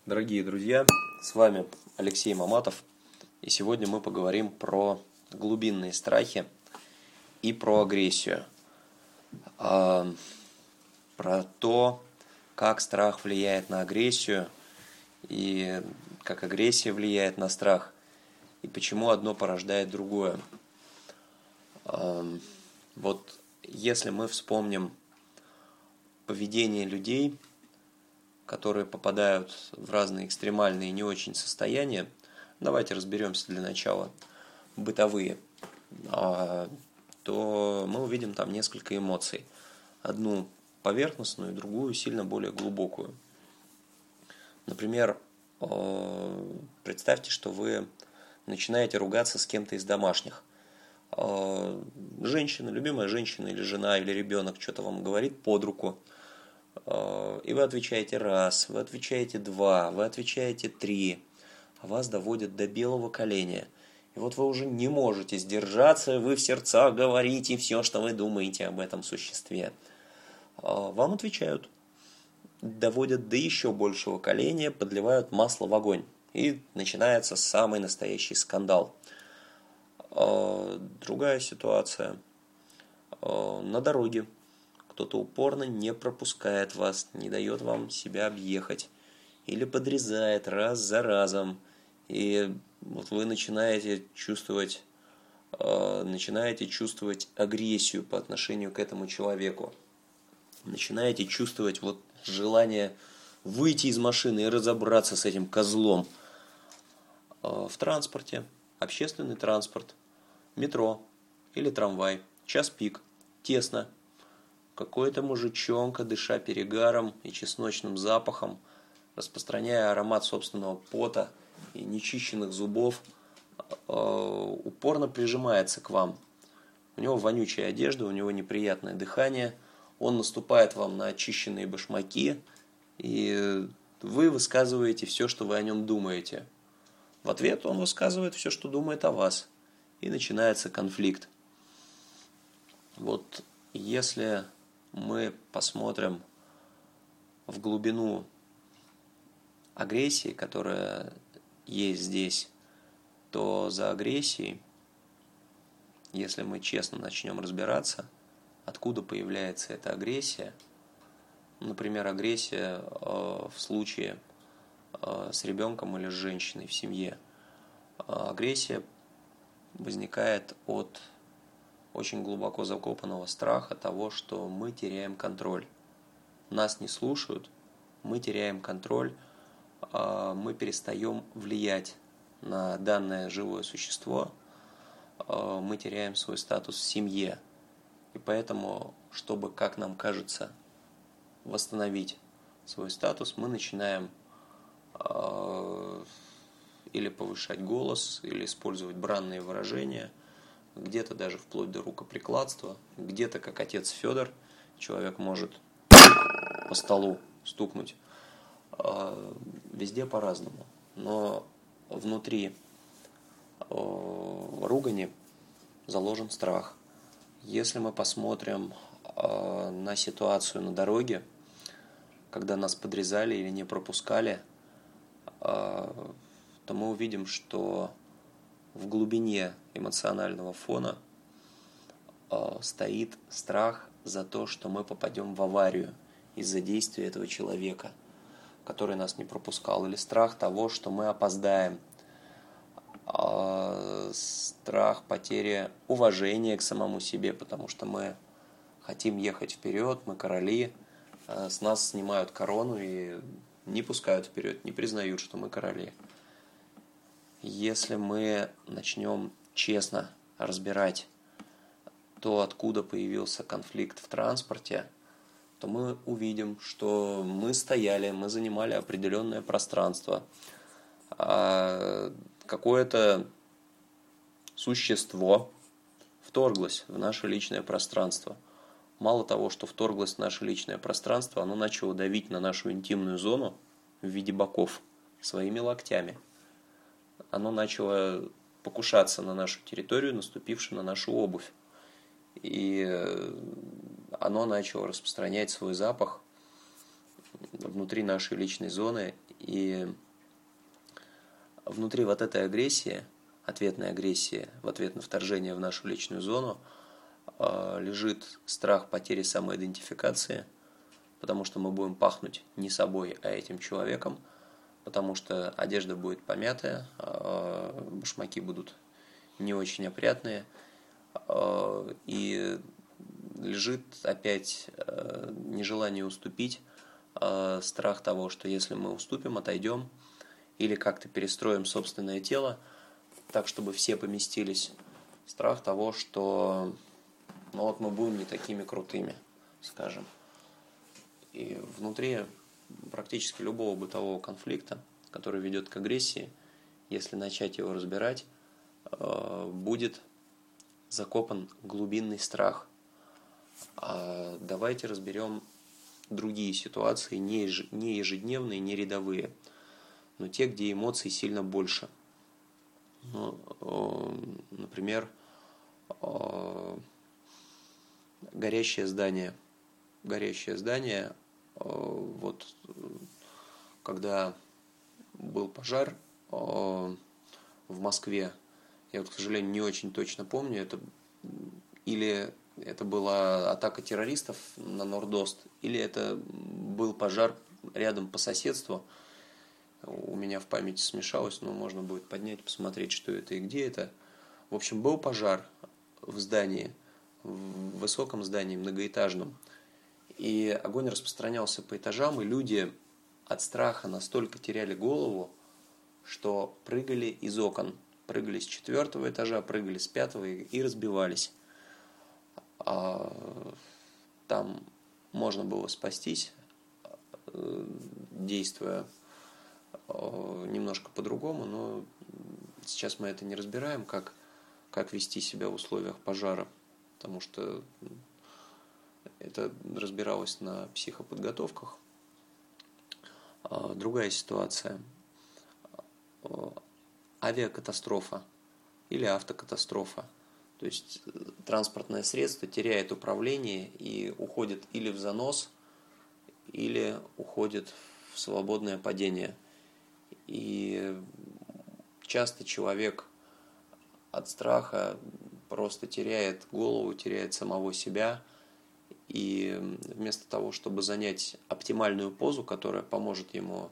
Дорогие друзья, с вами Алексей Маматов, и сегодня мы поговорим про глубинные страхи и про агрессию, про то, как страх влияет на агрессию и как агрессия влияет на страх, и почему одно порождает другое. Вот если мы вспомним поведение людей, которые попадают в разные экстремальные и не очень состояния, давайте разберемся для начала бытовые, то мы увидим там несколько эмоций. Одну поверхностную, другую сильно более глубокую. Например, представьте, что вы начинаете ругаться с кем-то из домашних. Женщина, любимая женщина или жена, или ребенок что-то вам говорит под руку, и вы отвечаете раз, вы отвечаете два, вы отвечаете три, а вас доводят до белого коленя. И вот вы уже не можете сдержаться, вы в сердцах говорите все, что вы думаете об этом существе. Вам отвечают, доводят до еще большего коленя, подливают масло в огонь. И начинается самый настоящий скандал. Другая ситуация. На дороге. Кто-то упорно не пропускает вас, не дает вам себя объехать. Или подрезает раз за разом. И вот вы начинаете чувствовать агрессию по отношению к этому человеку. Начинаете чувствовать вот желание выйти из машины и разобраться с этим козлом. В транспорте, общественный транспорт, метро или трамвай, час пик, тесно. Какой-то мужичонка, дыша перегаром и чесночным запахом, распространяя аромат собственного пота и нечищенных зубов, упорно прижимается к вам. У него вонючая одежда, у него неприятное дыхание, он наступает вам на очищенные башмаки, и вы высказываете все, что вы о нем думаете. В ответ он высказывает все, что думает о вас, и начинается конфликт. Вот если мы посмотрим в глубину агрессии, которая есть здесь, то за агрессией, если мы честно начнем разбираться, откуда появляется эта агрессия, например, агрессия в случае с ребенком или с женщиной в семье, агрессия возникает от очень глубоко закопанного страха того, что мы теряем контроль. Нас не слушают, мы теряем контроль, мы перестаем влиять на данное живое существо, мы теряем свой статус в семье. И поэтому, чтобы, как нам кажется, восстановить свой статус, мы начинаем или повышать голос, или использовать бранные выражения, где-то даже вплоть до рукоприкладства, где-то, как отец Федор, человек может по столу стукнуть. Везде по-разному. Но внутри ругани заложен страх. Если мы посмотрим на ситуацию на дороге, когда нас подрезали или не пропускали, то мы увидим, что в глубине эмоционального фона стоит страх за то, что мы попадем в аварию из-за действия этого человека, который нас не пропускал, или страх того, что мы опоздаем, страх потери уважения к самому себе, потому что мы хотим ехать вперед, мы короли, с нас снимают корону и не пускают вперед, не признают, что мы короли. Если мы начнем честно разбирать то, откуда появился конфликт в транспорте, то мы увидим, что мы стояли, мы занимали определенное пространство. Какое-то существо вторглось в наше личное пространство. Мало того, что вторглось в наше личное пространство, оно начало давить на нашу интимную зону в виде боков своими локтями. Оно начало покушаться на нашу территорию, наступивши на нашу обувь. И оно начало распространять свой запах внутри нашей личной зоны И внутри вот этой агрессии, ответной агрессии в ответ на вторжение в нашу личную зону, лежит страх потери самоидентификации, потому что мы будем пахнуть не собой, а этим человеком, потому что одежда будет помятая, башмаки будут не очень опрятные, и лежит опять нежелание уступить, страх того, что если мы уступим, отойдем, или как-то перестроим собственное тело так, чтобы все поместились, страх того, что мы будем не такими крутыми, скажем. И внутри практически любого бытового конфликта, который ведет к агрессии, если начать его разбирать, будет закопан глубинный страх. Давайте разберем другие ситуации, не ежедневные, не рядовые, но те, где эмоций сильно больше. Например, горящее здание. Вот когда был пожар в Москве, я вот, к сожалению, не очень точно помню, или это была атака террористов на Нордост, или это был пожар рядом по соседству. У меня в памяти смешалось, но можно будет поднять, посмотреть, что это и где это. В общем, был пожар в здании, в высоком здании, многоэтажном. И огонь распространялся по этажам, и люди от страха настолько теряли голову, что прыгали из окон. Прыгали с 4-го этажа, прыгали с 5-го и разбивались. Там можно было спастись, действуя немножко по-другому, но сейчас мы это не разбираем, как вести себя в условиях пожара, потому что это разбиралось на психоподготовках. Другая ситуация. Авиакатастрофа или автокатастрофа. То есть транспортное средство теряет управление и уходит или в занос, или уходит в свободное падение. И часто человек от страха просто теряет голову, теряет самого себя. И вместо того, чтобы занять оптимальную позу, которая поможет ему,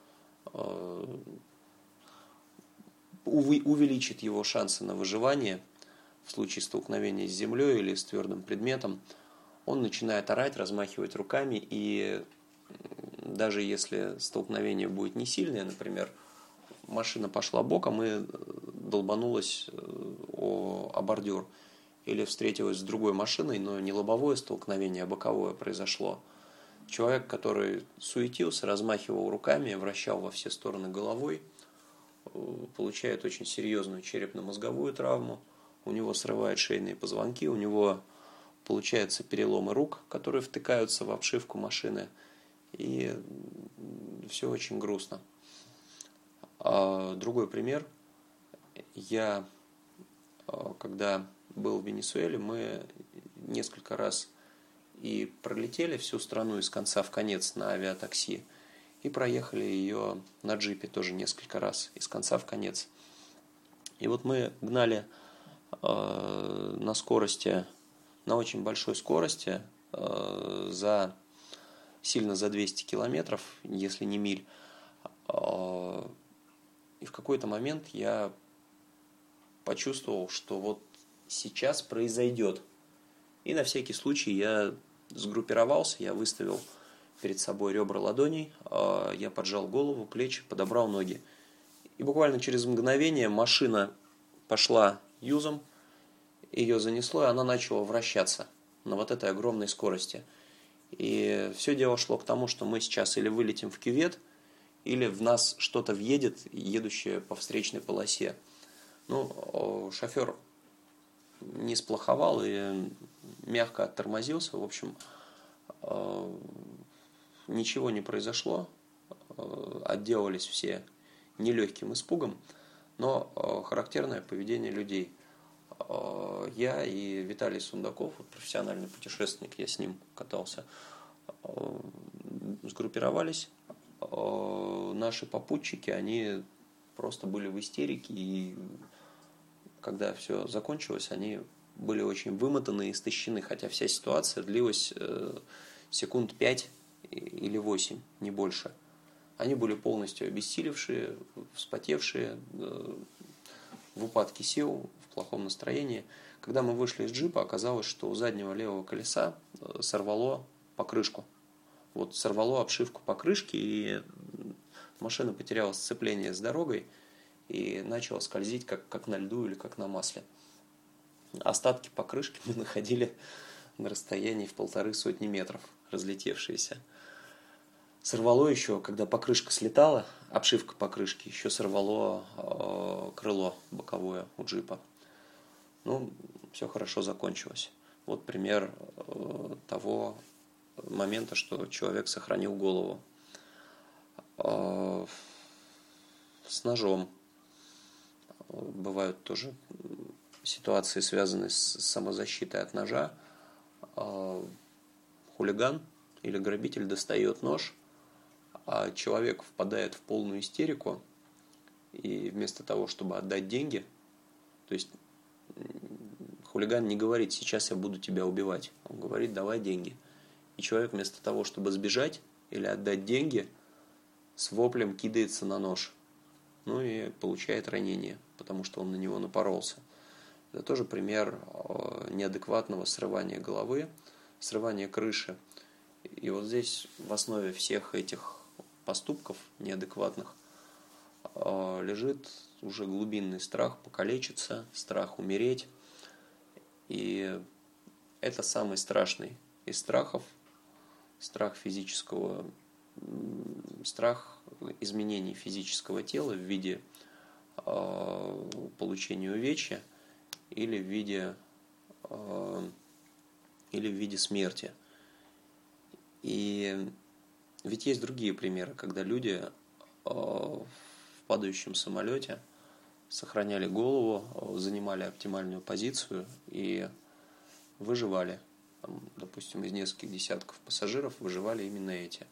увеличит его шансы на выживание в случае столкновения с землей или с твердым предметом, он начинает орать, размахивать руками, и даже если столкновение будет не сильное, например, машина пошла боком и долбанулась о бордюр, или встретилась с другой машиной, но не лобовое столкновение, а боковое произошло. Человек, который суетился, размахивал руками, вращал во все стороны головой, получает очень серьезную черепно-мозговую травму, у него срывают шейные позвонки, у него получаются переломы рук, которые втыкаются в обшивку машины, и все очень грустно. Другой пример. Я, когда был в Венесуэле, мы несколько раз и пролетели всю страну из конца в конец на авиатакси, и проехали ее на джипе тоже несколько раз, из конца в конец. И вот мы гнали на скорости, на очень большой скорости, сильно за 200 километров, если не миль. И в какой-то момент я почувствовал, что вот сейчас произойдет. И на всякий случай я сгруппировался, я выставил перед собой ребра ладоней, я поджал голову, плечи, подобрал ноги. И буквально через мгновение машина пошла юзом, ее занесло, и она начала вращаться на вот этой огромной скорости. И все дело шло к тому, что мы сейчас или вылетим в кювет, или в нас что-то въедет, едущее по встречной полосе. Шофер не сплоховал и мягко оттормозился. В общем, ничего не произошло. Отделались все нелегким испугом, но характерное поведение людей. Я и Виталий Сундаков, профессиональный путешественник, я с ним катался, сгруппировались, наши попутчики, они просто были в истерике, и когда все закончилось, они были очень вымотаны и истощены, хотя вся ситуация длилась секунд 5 или 8, не больше. Они были полностью обессилевшие, вспотевшие, в упадке сил, в плохом настроении. Когда мы вышли из джипа, оказалось, что у заднего левого колеса сорвало покрышку. Вот сорвало обшивку покрышки, и машина потеряла сцепление с дорогой и начала скользить как на льду или как на масле. Остатки покрышки мы находили на расстоянии в 150 метров, разлетевшиеся. Сорвало еще, когда покрышка слетала, обшивка покрышки, еще сорвало крыло боковое у джипа. Ну, все хорошо закончилось. Вот пример того момента, что человек сохранил голову. С ножом бывают тоже ситуации, связанные с самозащитой от ножа. Хулиган или грабитель достает нож, а человек впадает в полную истерику, и вместо того, чтобы отдать деньги, то есть хулиган не говорит: сейчас я буду тебя убивать, он говорит: давай деньги. И человек вместо того, чтобы сбежать или отдать деньги, с воплем кидается на нож. Ну и получает ранение, потому что он на него напоролся. Это тоже пример неадекватного срывания головы, срывания крыши. И вот здесь в основе всех этих поступков неадекватных лежит уже глубинный страх покалечиться, страх умереть. И это самый страшный из страхов, страх изменений физического тела в виде получения увечья или в виде смерти. И ведь есть другие примеры, когда люди в падающем самолете сохраняли голову, занимали оптимальную позицию и выживали. Допустим, из нескольких десятков пассажиров выживали именно эти.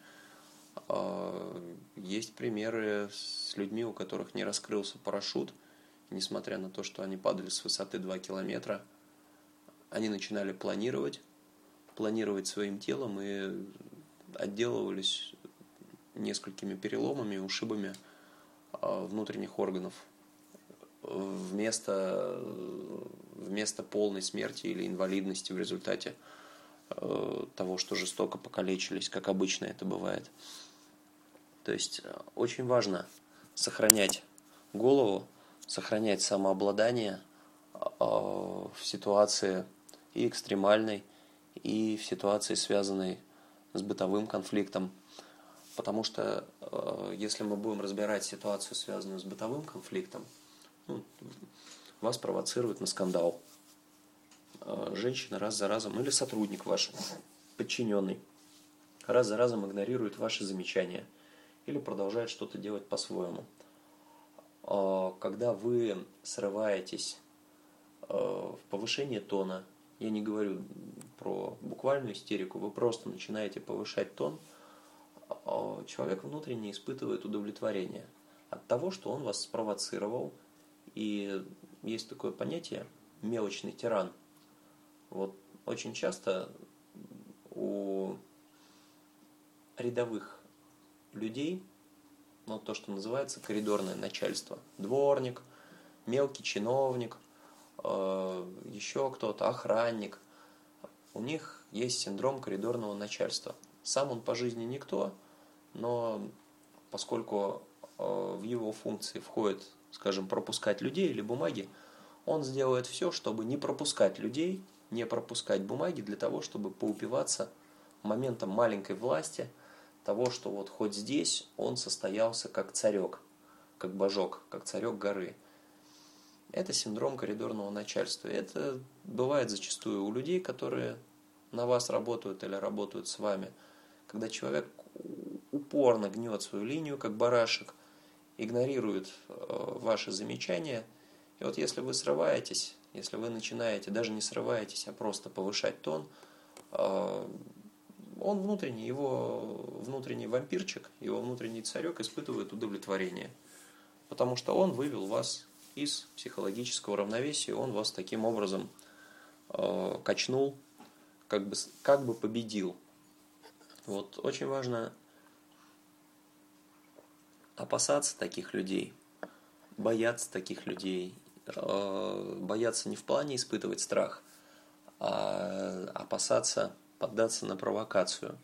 Есть примеры с людьми, у которых не раскрылся парашют, несмотря на то, что они падали с высоты 2 километра, они начинали планировать своим телом и отделывались несколькими переломами, ушибами внутренних органов вместо полной смерти или инвалидности в результате того, что жестоко покалечились, как обычно это бывает. То есть очень важно сохранять голову, сохранять самообладание в ситуации и экстремальной, и в ситуации, связанной с бытовым конфликтом. Потому что если мы будем разбирать ситуацию, связанную с бытовым конфликтом, вас провоцируют на скандал. Женщина раз за разом, или сотрудник ваш, подчиненный, раз за разом игнорирует ваши замечания или продолжает что-то делать по-своему. Когда вы срываетесь в повышение тона, я не говорю про буквальную истерику, вы просто начинаете повышать тон, человек внутренне испытывает удовлетворение от того, что он вас спровоцировал. И есть такое понятие «мелочный тиран». Вот очень часто у рядовых людей, то, что называется коридорное начальство, дворник, мелкий чиновник, еще кто-то, охранник, у них есть синдром коридорного начальства. Сам он по жизни никто, но поскольку в его функции входит, скажем, пропускать людей или бумаги, он сделает все, чтобы не пропускать людей, не пропускать бумаги, для того, чтобы поупиваться моментом маленькой власти, того, что вот хоть здесь он состоялся как царек, как божок, как царек горы. Это синдром коридорного начальства. Это бывает зачастую у людей, которые на вас работают или работают с вами, когда человек упорно гнет свою линию, как барашек, игнорирует ваши замечания. И вот если вы срываетесь, если вы начинаете, даже не срываетесь, а просто повышать тон, он внутренний, его внутренний вампирчик, его внутренний царек испытывает удовлетворение. Потому что он вывел вас из психологического равновесия, он вас таким образом качнул, как бы победил. Вот очень важно опасаться таких людей, бояться таких людей, бояться не в плане испытывать страх, а опасаться поддаться на провокацию.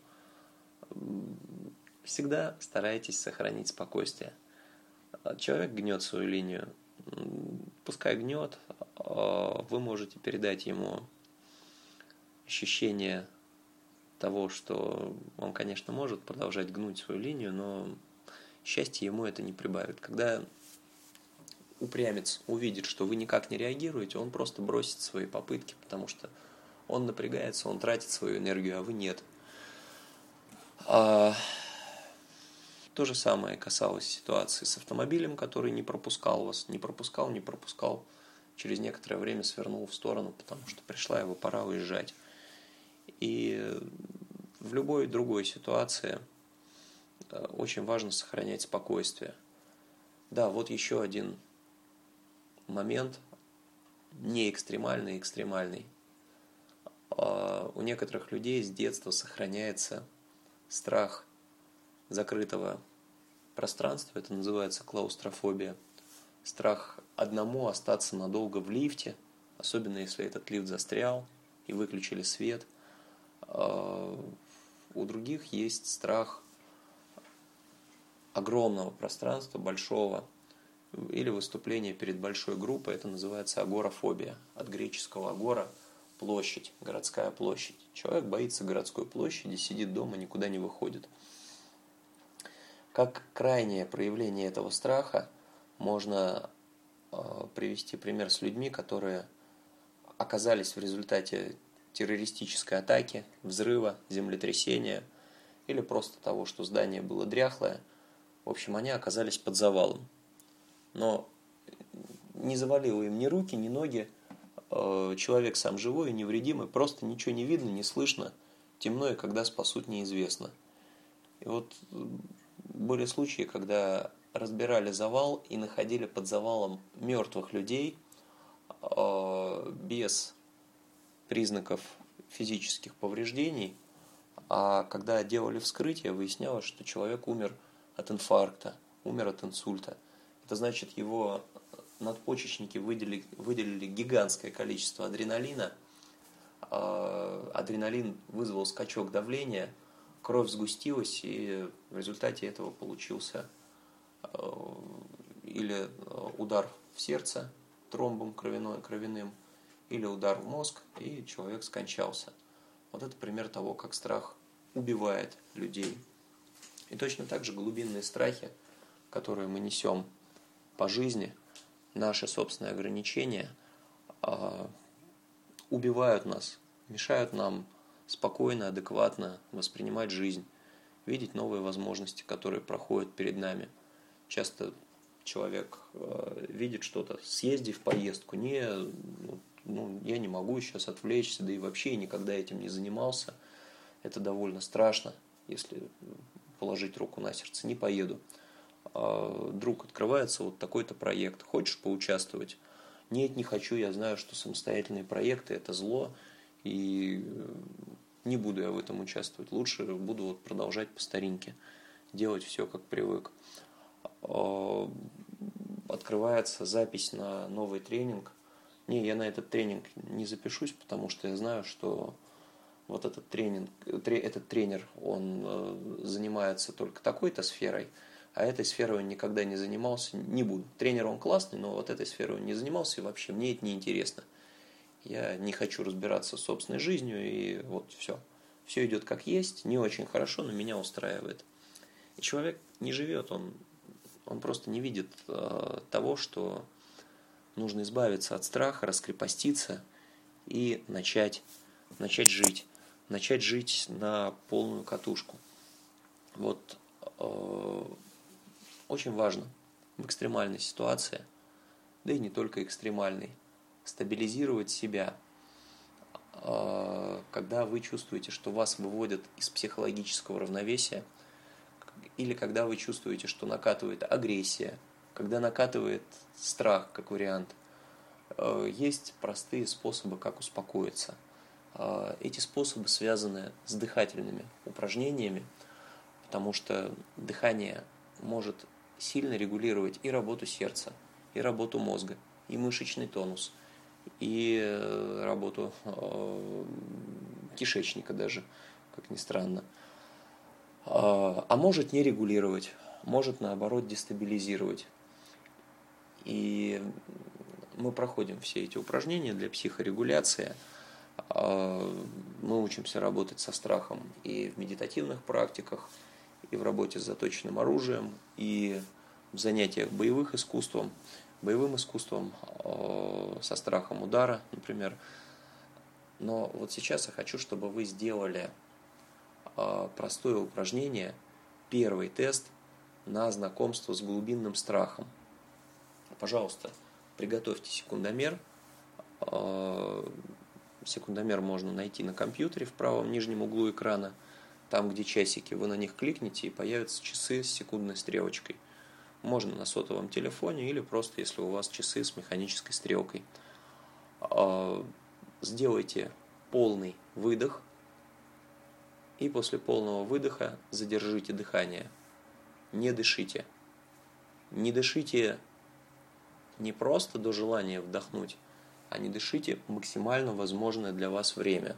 Всегда старайтесь сохранить спокойствие. Человек гнет свою линию, пускай гнет, вы можете передать ему ощущение того, что он, конечно, может продолжать гнуть свою линию, но счастье ему это не прибавит. Когда упрямец увидит, что вы никак не реагируете, он просто бросит свои попытки, потому что он напрягается, он тратит свою энергию, а вы нет. То же самое касалось ситуации с автомобилем, который не пропускал вас, не пропускал, через некоторое время свернул в сторону, потому что пришла его пора уезжать. И в любой другой ситуации очень важно сохранять спокойствие. Да, вот еще один момент, не экстремальный, экстремальный. У некоторых людей с детства сохраняется страх закрытого пространства, это называется клаустрофобия. Страх одному остаться надолго в лифте, особенно если этот лифт застрял и выключили свет. У других есть страх огромного пространства, большого, или выступления перед большой группой, это называется агорафобия, от греческого агора – площадь, городская площадь. Человек боится городской площади, сидит дома, никуда не выходит. Как крайнее проявление этого страха можно привести пример с людьми, которые оказались в результате террористической атаки, взрыва, землетрясения или просто того, что здание было дряхлое. В общем, они оказались под завалом. Но не завалило им ни руки, ни ноги. Человек сам живой и невредимый, просто ничего не видно, не слышно. Темно, и когда спасут, неизвестно. И вот были случаи, когда разбирали завал и находили под завалом мертвых людей без признаков физических повреждений. А когда делали вскрытие, выяснялось, что человек умер от инфаркта, умер от инсульта. Это значит, его надпочечники выделили гигантское количество адреналина. Адреналин вызвал скачок давления, кровь сгустилась, и в результате этого получился или удар в сердце тромбом кровяным, или удар в мозг, и человек скончался. Вот это пример того, как страх убивает людей. И точно так же глубинные страхи, которые мы несем по жизни, наши собственные ограничения, убивают нас, мешают нам спокойно, адекватно воспринимать жизнь, видеть новые возможности, которые проходят перед нами. Часто человек видит что-то, съездив в поездку, я не могу сейчас отвлечься, да и вообще никогда этим не занимался. Это довольно страшно, если положить руку на сердце, не поеду. Вдруг открывается вот такой-то проект, хочешь поучаствовать? Нет, не хочу, я знаю, что самостоятельные проекты – это зло, и не буду я в этом участвовать. Лучше буду продолжать по старинке, делать все, как привык. Открывается запись на новый тренинг. Я на этот тренинг не запишусь, потому что я знаю, что вот этот тренер, он занимается только такой-то сферой, а этой сферой он никогда не занимался, не буду. Тренер он классный, но вот этой сферой он не занимался, и вообще мне это неинтересно. Я не хочу разбираться с собственной жизнью, и вот все. Все идет как есть, не очень хорошо, но меня устраивает. И человек не живет, он просто не видит того, что нужно избавиться от страха, раскрепоститься и начать жить. Начать жить на полную катушку. Вот очень важно в экстремальной ситуации, да и не только экстремальной, стабилизировать себя. Когда когда вы чувствуете, что вас выводят из психологического равновесия, или когда вы чувствуете, что накатывает агрессия, когда накатывает страх, как вариант, есть простые способы, как успокоиться. Эти способы связаны с дыхательными упражнениями, потому что дыхание может сильно регулировать и работу сердца, и работу мозга, и мышечный тонус, и работу кишечника даже, как ни странно. А может не регулировать, может наоборот дестабилизировать. И мы проходим все эти упражнения для психорегуляции. Мы учимся работать со страхом и в медитативных практиках, и в работе с заточенным оружием, и в занятиях боевым искусством, со страхом удара, например. Но вот сейчас я хочу, чтобы вы сделали простое упражнение, первый тест на знакомство с глубинным страхом. Пожалуйста, приготовьте секундомер. Секундомер можно найти на компьютере в правом нижнем углу экрана. Там, где часики, вы на них кликните, и появятся часы с секундной стрелочкой. Можно на сотовом телефоне или просто, если у вас часы с механической стрелкой. Сделайте полный выдох. И после полного выдоха задержите дыхание. Не дышите. Не дышите не просто до желания вдохнуть, а не дышите максимально возможное для вас время.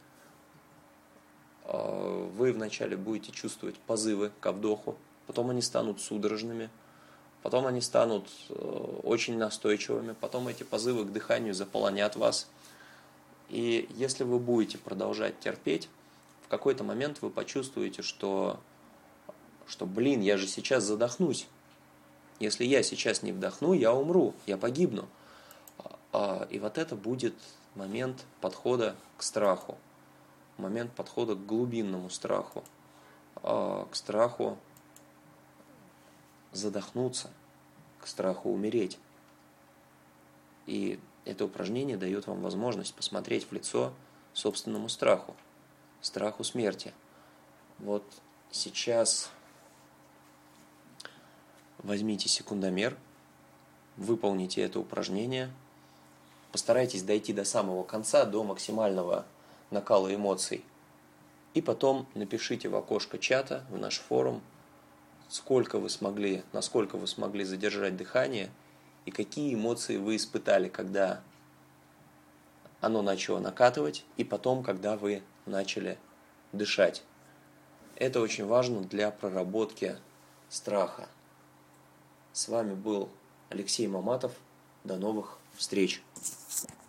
Вы вначале будете чувствовать позывы ко вдоху, потом они станут судорожными, потом они станут очень настойчивыми, потом эти позывы к дыханию заполонят вас. И если вы будете продолжать терпеть, в какой-то момент вы почувствуете, что я же сейчас задохнусь. Если я сейчас не вдохну, я умру, я погибну. И вот это будет момент подхода к страху, момент подхода к глубинному страху, к страху задохнуться, к страху умереть. И это упражнение дает вам возможность посмотреть в лицо собственному страху смерти. Вот сейчас возьмите секундомер, выполните это упражнение, постарайтесь дойти до самого конца, до максимального накала эмоций. И потом напишите в окошко чата, в наш форум, насколько вы смогли задержать дыхание и какие эмоции вы испытали, когда оно начало накатывать, и потом, когда вы начали дышать. Это очень важно для проработки страха. С вами был Алексей Маматов. До новых встреч!